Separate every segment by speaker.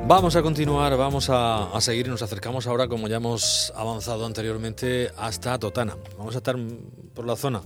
Speaker 1: Vamos a continuar, vamos a seguir y nos acercamos ahora, como ya hemos avanzado anteriormente, hasta Totana. Vamos a estar por la zona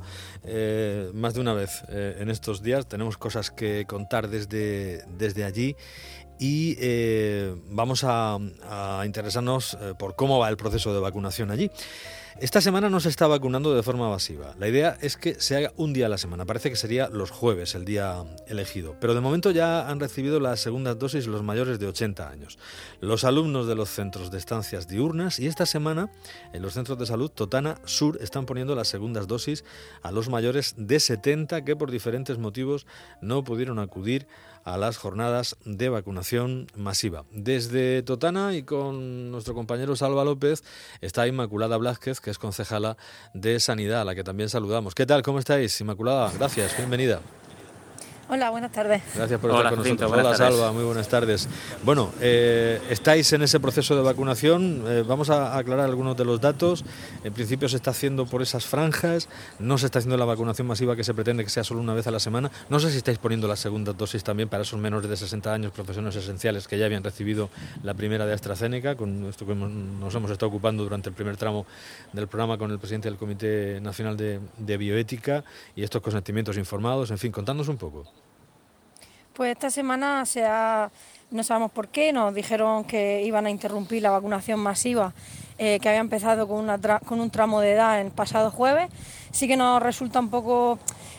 Speaker 1: más de una vez en estos días. Tenemos cosas que contar desde allí y vamos a interesarnos por cómo va el proceso de vacunación allí. Esta semana no se está vacunando de forma masiva. La idea es que se haga un día a la semana. Parece que sería los jueves el día elegido. Pero de momento ya han recibido las segundas dosis los mayores de 80 años. Los alumnos de los centros de estancias diurnas, y esta semana en los centros de salud Totana Sur están poniendo las segundas dosis a los mayores de 70 que por diferentes motivos no pudieron acudir a las jornadas de vacunación masiva. Desde Totana y con nuestro compañero Salva López está Inmaculada Blázquez, que es concejala de Sanidad, a la que también saludamos. ¿Qué tal? ¿Cómo estáis, Inmaculada? Gracias, bienvenida.
Speaker 2: Hola, buenas tardes.
Speaker 1: Gracias por estar con nosotros. Hola, Salva, muy buenas tardes. Bueno, estáis en ese proceso de vacunación. Vamos a aclarar algunos de los datos. En principio se está haciendo por esas franjas. No se está haciendo la vacunación masiva que se pretende que sea solo una vez a la semana. No sé si estáis poniendo la segunda dosis también para esos menores de 60 años, profesionales esenciales que ya habían recibido la primera de AstraZeneca, con esto que nos hemos estado ocupando durante el primer tramo del programa con el presidente del Comité Nacional de Bioética y estos consentimientos informados. En fin, contadnos un poco.
Speaker 2: Pues esta semana no sabemos por qué, nos dijeron que iban a interrumpir la vacunación masiva que había empezado con un tramo de edad el pasado jueves. Sí que nos resulta un poco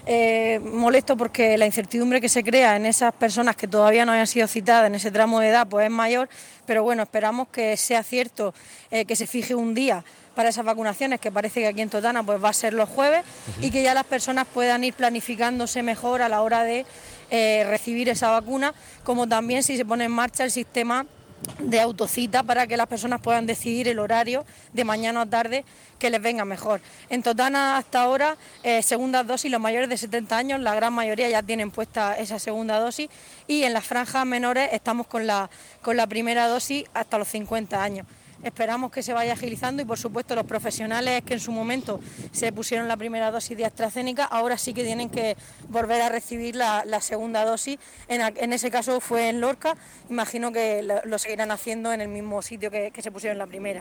Speaker 2: molesto porque la incertidumbre que se crea en esas personas que todavía no hayan sido citadas en ese tramo de edad pues es mayor, pero bueno, esperamos que sea cierto que se fije un día para esas vacunaciones, que parece que aquí en Totana pues va a ser los jueves, y que ya las personas puedan ir planificándose mejor a la hora de recibir esa vacuna, como también si se pone en marcha el sistema de autocita para que las personas puedan decidir el horario de mañana o tarde que les venga mejor. En Totana hasta ahora, segundas dosis, los mayores de 70 años, la gran mayoría ya tienen puesta esa segunda dosis, y en las franjas menores estamos con la primera dosis hasta los 50 años. Esperamos que se vaya agilizando y, por supuesto, los profesionales que en su momento se pusieron la primera dosis de AstraZeneca, ahora sí que tienen que volver a recibir la segunda dosis. En ese caso fue en Lorca, imagino que lo seguirán haciendo en el mismo sitio que se pusieron la primera.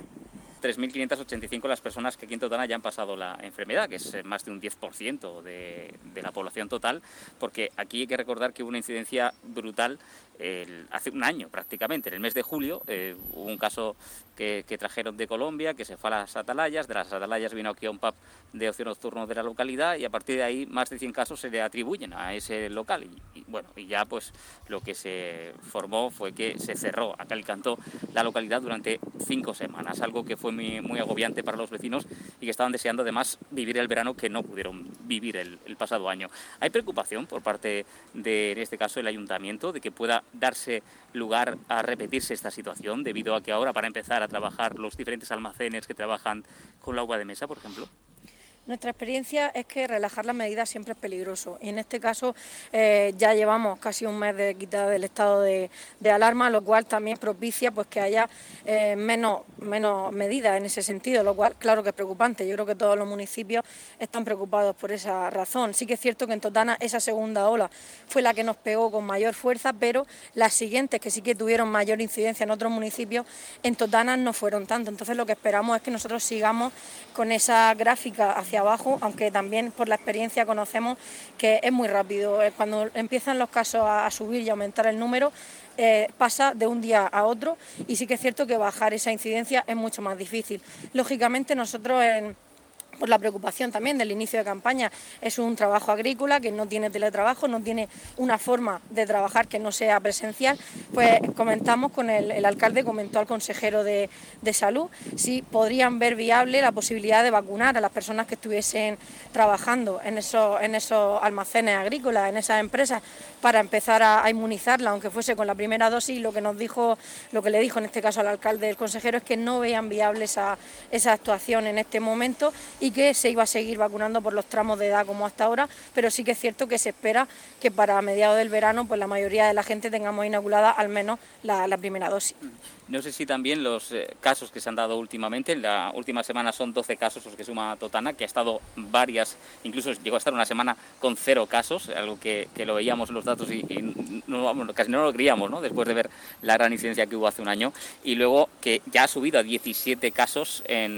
Speaker 3: 3.585 las personas que aquí en Totana ya han pasado la enfermedad, que es más de un 10% de la población total, porque aquí hay que recordar que hubo una incidencia brutal hace un año prácticamente. En el mes de julio hubo un caso que trajeron de Colombia, que se fue a las Atalayas, de las Atalayas vino aquí a un pub de ocio nocturno de la localidad, y a partir de ahí más de 100 casos se le atribuyen a ese local, y ya pues lo que se formó fue que se cerró a cal y canto la localidad durante 5 semanas, algo que fue muy agobiante para los vecinos y que estaban deseando además vivir el verano que no pudieron vivir el pasado año. Hay preocupación por parte de, en este caso, el ayuntamiento, de que pueda darse lugar a repetirse esta situación, debido a que ahora, para empezar a trabajar los diferentes almacenes que trabajan con la uva de mesa, por ejemplo.
Speaker 2: Nuestra experiencia es que relajar las medidas siempre es peligroso, y en este caso ya llevamos casi un mes de quitada del estado de alarma, lo cual también propicia pues que haya menos medidas en ese sentido, lo cual claro que es preocupante. Yo creo que todos los municipios están preocupados por esa razón. Sí que es cierto que en Totana esa segunda ola fue la que nos pegó con mayor fuerza, pero las siguientes, que sí que tuvieron mayor incidencia en otros municipios, en Totana no fueron tanto. Entonces lo que esperamos es que nosotros sigamos con esa gráfica hacia abajo, aunque también por la experiencia conocemos que es muy rápido. Cuando empiezan los casos a subir y aumentar el número, pasa de un día a otro, y sí que es cierto que bajar esa incidencia es mucho más difícil. Lógicamente nosotros por la preocupación también del inicio de campaña, es un trabajo agrícola que no tiene teletrabajo, no tiene una forma de trabajar que no sea presencial, pues comentamos con el alcalde, comentó al consejero de salud si podrían ver viable la posibilidad de vacunar a las personas que estuviesen trabajando en esos almacenes agrícolas, en esas empresas, para empezar a inmunizarla, aunque fuese con la primera dosis. Lo que le dijo en este caso al alcalde, el consejero, es que no vean viable esa actuación en este momento, y que se iba a seguir vacunando por los tramos de edad como hasta ahora, pero sí que es cierto que se espera que para mediados del verano pues la mayoría de la gente tengamos inoculada al menos la primera dosis.
Speaker 3: No sé si también los casos que se han dado últimamente, en la última semana son 12 casos los que suma Totana, que ha estado varias, incluso llegó a estar una semana con 0 casos, algo que lo veíamos en los datos y casi no lo creíamos, ¿no?, después de ver la gran incidencia que hubo hace un año, y luego que ya ha subido a 17 casos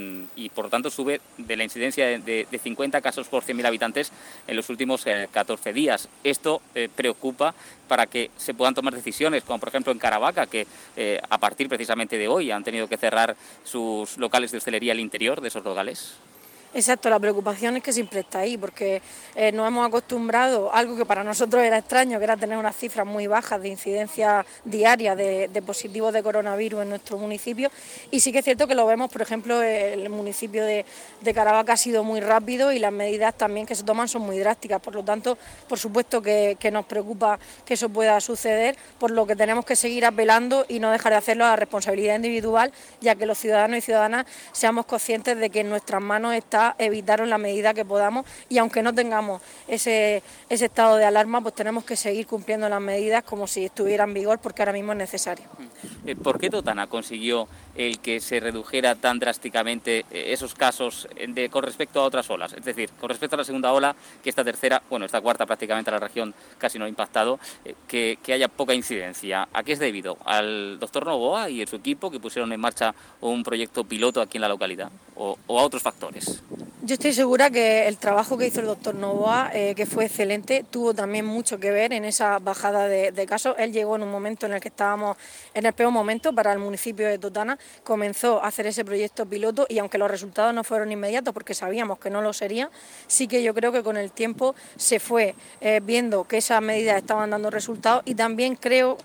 Speaker 3: y por lo tanto sube de la incidencia de 50 casos por 100.000 habitantes en los últimos 14 días. Esto preocupa para que se puedan tomar decisiones, como por ejemplo en Caravaca, que a partir precisamente de hoy han tenido que cerrar sus locales de hostelería al interior de esos locales.
Speaker 2: Exacto, la preocupación es que siempre está ahí, porque nos hemos acostumbrado a algo que para nosotros era extraño, que era tener unas cifras muy bajas de incidencia diaria de positivos de coronavirus en nuestro municipio, y sí que es cierto que lo vemos, por ejemplo, el municipio de Caravaca ha sido muy rápido y las medidas también que se toman son muy drásticas, por lo tanto, por supuesto que nos preocupa que eso pueda suceder, por lo que tenemos que seguir apelando y no dejar de hacerlo a la responsabilidad individual, ya que los ciudadanos y ciudadanas seamos conscientes de que en nuestras manos está evitar en la medida que podamos, y aunque no tengamos ese estado de alarma, pues tenemos que seguir cumpliendo las medidas como si estuviera en vigor, porque ahora mismo es necesario.
Speaker 3: ¿Por qué Totana consiguió el que se redujera tan drásticamente esos casos con respecto a otras olas? Es decir, con respecto a la segunda ola, que esta tercera, bueno, esta cuarta prácticamente a la región casi no ha impactado, que haya poca incidencia. ¿A qué es debido? ¿Al doctor Novoa y su equipo que pusieron en marcha un proyecto piloto aquí en la localidad? ¿O a otros factores?
Speaker 2: Yo estoy segura que el trabajo que hizo el doctor Novoa, que fue excelente, tuvo también mucho que ver en esa bajada de casos. Él llegó en un momento en el que estábamos en el peor momento para el municipio de Totana, comenzó a hacer ese proyecto piloto y aunque los resultados no fueron inmediatos porque sabíamos que no lo sería, sí que yo creo que con el tiempo se fue viendo que esas medidas estaban dando resultados y también creo,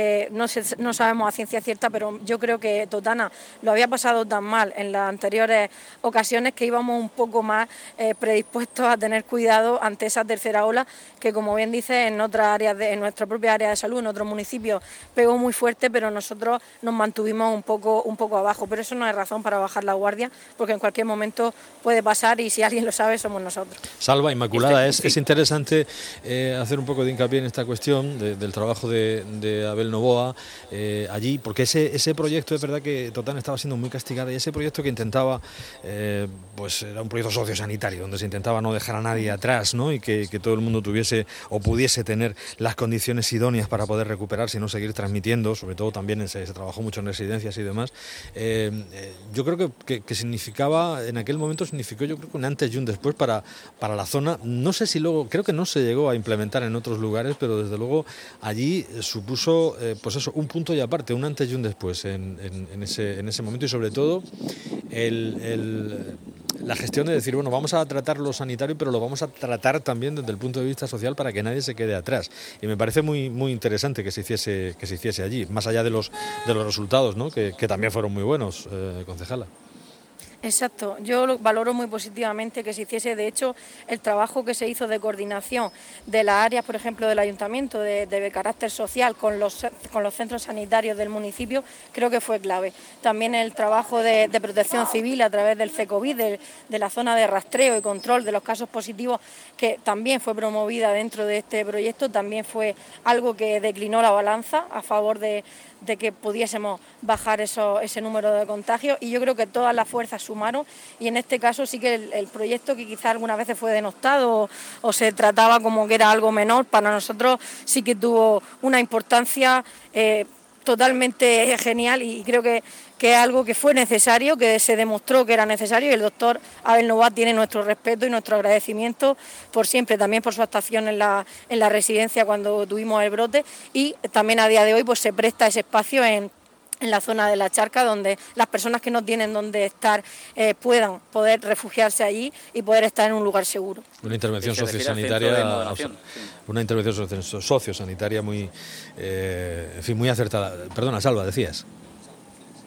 Speaker 2: no sabemos a ciencia cierta, pero yo creo que Totana lo había pasado tan mal en las anteriores ocasiones que íbamos un poco más predispuestos a tener cuidado ante esa tercera ola que, como bien dice, en otras áreas en nuestra propia área de salud, en otros municipios pegó muy fuerte, pero nosotros nos mantuvimos un poco abajo, pero eso no es razón para bajar la guardia, porque en cualquier momento puede pasar y si alguien lo sabe somos nosotros.
Speaker 1: Salva, Inmaculada, es interesante hacer un poco de hincapié en esta cuestión del trabajo de Abel Novoa allí, porque ese proyecto es verdad que Totana estaba siendo muy castigada y ese proyecto que intentaba, pues era un proyecto sociosanitario, donde se intentaba no dejar a nadie atrás, ¿no? Y que todo el mundo tuviese o pudiese tener las condiciones idóneas para poder recuperarse y no seguir transmitiendo, sobre todo también se trabajó mucho en residencias y demás. Yo creo que significaba, en aquel momento significó yo creo que un antes y un después para la zona. No sé si luego, creo que no se llegó a implementar en otros lugares, pero desde luego allí supuso pues eso, un punto y aparte, un antes y un después en ese momento y sobre todo la gestión de decir, bueno, vamos a tratar lo sanitario, pero lo vamos a tratar también desde el punto de vista social para que nadie se quede atrás. Y me parece muy, muy interesante que se hiciese allí, más allá de los resultados, ¿no? que también fueron muy buenos, concejala.
Speaker 2: Exacto, yo lo valoro muy positivamente que se hiciese, de hecho, el trabajo que se hizo de coordinación de las áreas, por ejemplo, del ayuntamiento, de carácter social con los centros sanitarios del municipio, creo que fue clave. También el trabajo de protección civil a través del CECOVID, de la zona de rastreo y control de los casos positivos, que también fue promovida dentro de este proyecto, también fue algo que declinó la balanza a favor de que pudiésemos bajar ese número de contagios, y yo creo que todas las fuerzas sumaron, y en este caso sí que el proyecto, que quizás algunas veces fue denostado o se trataba como que era algo menor, para nosotros sí que tuvo una importancia totalmente genial, y creo que es algo que fue necesario, que se demostró que era necesario, y el doctor Abel Novoa tiene nuestro respeto y nuestro agradecimiento por siempre, también por su actuación en la residencia cuando tuvimos el brote, y también a día de hoy pues se presta ese espacio en la zona de la Charca, donde las personas que no tienen donde estar puedan poder refugiarse allí y poder estar en un lugar seguro.
Speaker 1: Una intervención sociosanitaria muy, en fin, muy acertada. Perdona, Salva, decías.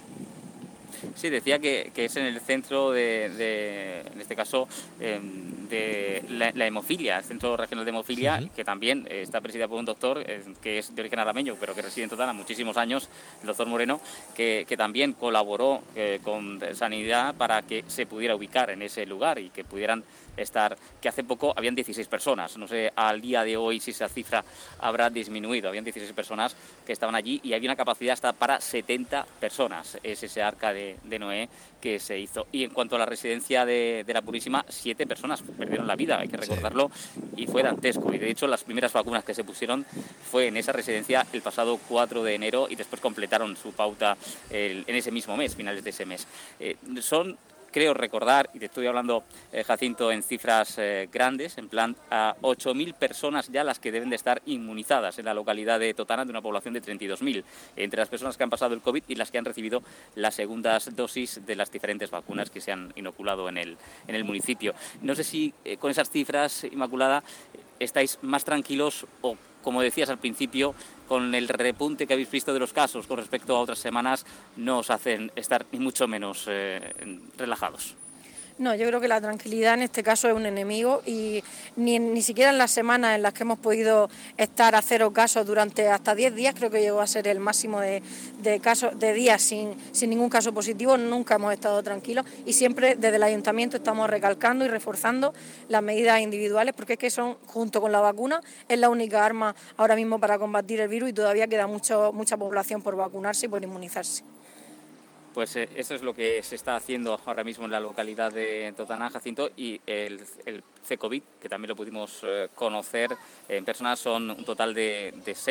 Speaker 3: Sí, decía que es en el centro en este caso, de de la hemofilia, el Centro Regional de Hemofilia, que también está presidida por un doctor que es de origen arameño, pero que reside en Totana muchísimos años, el doctor Moreno, que también colaboró con Sanidad para que se pudiera ubicar en ese lugar y que pudieran estar, que hace poco habían 16 personas, no sé al día de hoy si esa cifra habrá disminuido, habían 16 personas que estaban allí y había una capacidad hasta para 70 personas, es ese arca de Noé que se hizo. Y en cuanto a la residencia de la Purísima, 7 personas perdieron la vida, hay que recordarlo, y fue dantesco, y de hecho las primeras vacunas que se pusieron fue en esa residencia el pasado 4 de enero y después completaron su pauta en ese mismo mes, finales de ese mes. Creo recordar, y te estoy hablando, Jacinto, en cifras grandes, en plan a 8.000 personas ya las que deben de estar inmunizadas en la localidad de Totana, de una población de 32.000, entre las personas que han pasado el COVID y las que han recibido las segundas dosis de las diferentes vacunas que se han inoculado en el municipio. No sé si con esas cifras, Inmaculada, estáis más tranquilos o, como decías al principio, con el repunte que habéis visto de los casos con respecto a otras semanas, no os hacen estar ni mucho menos relajados.
Speaker 2: No, yo creo que la tranquilidad en este caso es un enemigo y ni siquiera en las semanas en las que hemos podido estar a 0 casos durante hasta 10 días, creo que llegó a ser el máximo de casos de días sin ningún caso positivo, nunca hemos estado tranquilos y siempre desde el ayuntamiento estamos recalcando y reforzando las medidas individuales porque es que son, junto con la vacuna, es la única arma ahora mismo para combatir el virus y todavía queda mucha población por vacunarse y por inmunizarse.
Speaker 3: Pues eso es lo que se está haciendo ahora mismo en la localidad de Totana, Jacinto, y el CECOVID, que también lo pudimos conocer en persona, son un total de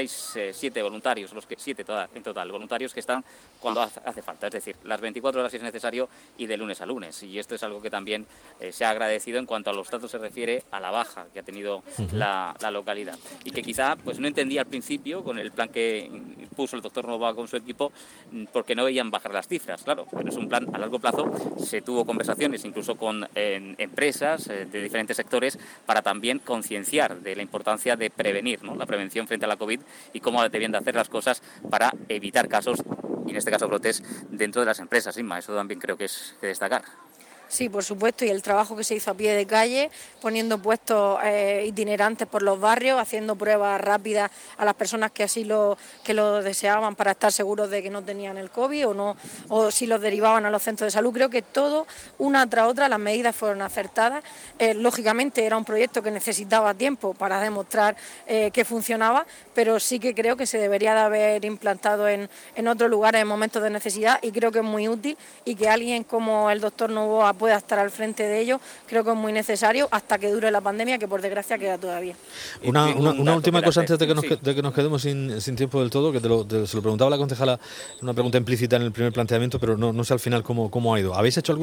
Speaker 3: 7 voluntarios, en total, voluntarios que están cuando hace falta, es decir, las 24 horas si es necesario y de lunes a lunes. Y esto es algo que también se ha agradecido en cuanto a los datos se refiere a la baja que ha tenido la localidad. Y que quizá pues no entendía al principio, con el plan que puso el doctor Novoa con su equipo, porque no veían bajar las cifras. Claro, pero es un plan a largo plazo. Se tuvo conversaciones incluso con empresas de diferentes sectores para también concienciar de la importancia de prevenir, ¿no? La prevención frente a la COVID y cómo debían de hacer las cosas para evitar casos, y en este caso brotes, dentro de las empresas. Inma, eso también creo que es de destacar.
Speaker 2: Sí, por supuesto, y el trabajo que se hizo a pie de calle, poniendo puestos itinerantes por los barrios, haciendo pruebas rápidas a las personas que así lo deseaban para estar seguros de que no tenían el COVID o si los derivaban a los centros de salud. Creo que todo, una tras otra, las medidas fueron acertadas. Lógicamente era un proyecto que necesitaba tiempo para demostrar que funcionaba, pero sí que creo que se debería de haber implantado en otros lugares en momentos de necesidad y creo que es muy útil y que alguien como el doctor Novoa pueda estar al frente de ello, creo que es muy necesario hasta que dure la pandemia, que por desgracia queda todavía.
Speaker 1: Una última cosa antes de que nos quedemos sin tiempo del todo, que se lo preguntaba la concejala, una pregunta implícita en el primer planteamiento, pero no sé al final cómo ha ido. ¿Habéis hecho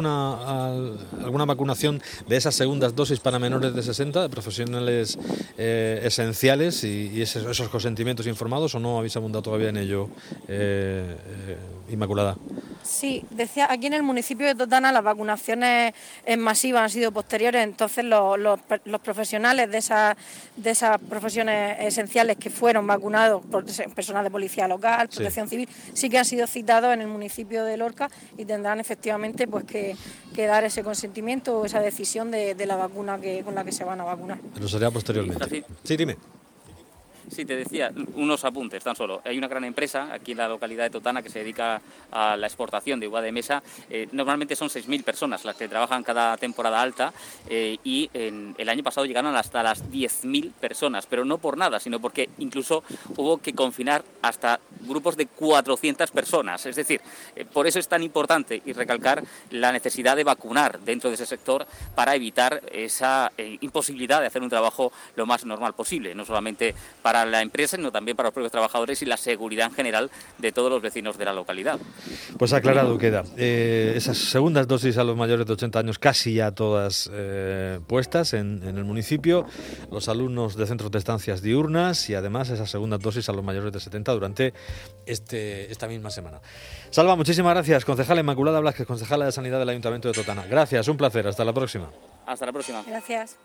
Speaker 1: alguna vacunación de esas segundas dosis para menores de 60, de profesionales esenciales y esos consentimientos informados, o no habéis abundado todavía en ello, Inmaculada?
Speaker 2: Sí, decía, aquí en el municipio de Totana las vacunaciones masivas han sido posteriores, entonces los profesionales de esas profesiones esenciales que fueron vacunados por personal de policía local, protección civil, sí que han sido citados en el municipio de Lorca y tendrán efectivamente pues que dar ese consentimiento o esa decisión de la vacuna con la que se van a vacunar.
Speaker 1: Pero será posteriormente. Sí, dime.
Speaker 3: Sí, te decía, unos apuntes tan solo. Hay una gran empresa aquí en la localidad de Totana que se dedica a la exportación de uva de mesa. Normalmente son 6.000 personas las que trabajan cada temporada alta y el año pasado llegaron hasta las 10.000 personas, pero no por nada, sino porque incluso hubo que confinar hasta grupos de 400 personas. Es decir, por eso es tan importante y recalcar la necesidad de vacunar dentro de ese sector para evitar esa imposibilidad de hacer un trabajo lo más normal posible, no solamente para la empresa, sino también para los propios trabajadores y la seguridad en general de todos los vecinos de la localidad.
Speaker 1: Pues aclarado queda. Esas segundas dosis a los mayores de 80 años casi ya todas puestas en el municipio, los alumnos de centros de estancias diurnas y además esas segundas dosis a los mayores de 70 durante esta misma semana. Salva, muchísimas gracias. Concejala Inmaculada Blázquez, concejala de Sanidad del Ayuntamiento de Totana. Gracias, un placer. Hasta la próxima.
Speaker 3: Hasta la próxima.
Speaker 2: Gracias.